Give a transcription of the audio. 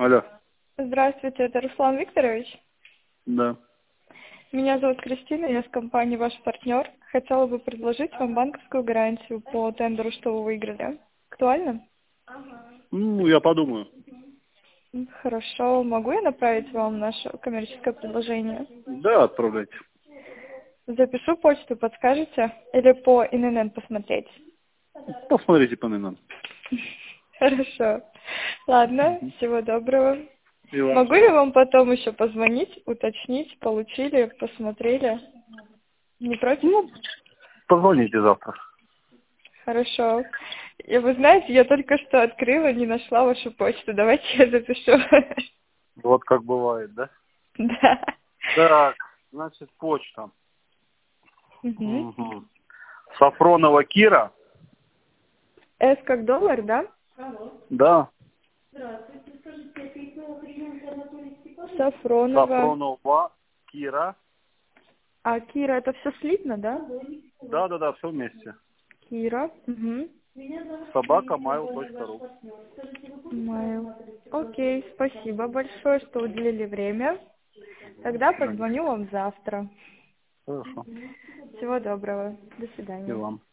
Алло. Здравствуйте, это Руслан Викторович. Да. Меня зовут Кристина, я с компании «Ваш партнер». Хотела бы предложить вам банковскую гарантию по тендеру, что вы выиграли. Актуально? Ну, я подумаю. Хорошо. Могу я направить вам наше коммерческое предложение? Да, отправляйте. Запишу почту, подскажете? Или по ИНН посмотреть? Посмотрите по номерам. Хорошо. Ладно, всего доброго. И вам. Могу я вам потом еще позвонить, уточнить, получили, посмотрели? Не против? Ну, позвоните завтра. Хорошо. И вы знаете, я только что открыла, не нашла вашу почту. Давайте я запишу. Вот как бывает, да? Да. Так, значит, почта. Угу. Угу. Сафронова Кира. С как доллар, да? Да. Сафронова. Сафронова Кира. А Кира, это все слитно, да? Да, все вместе. Кира. Угу. @mail.ru. Mail. Окей, спасибо большое, что уделили время. Тогда позвоню вам завтра. Хорошо. Всего доброго. До И свидания. вам.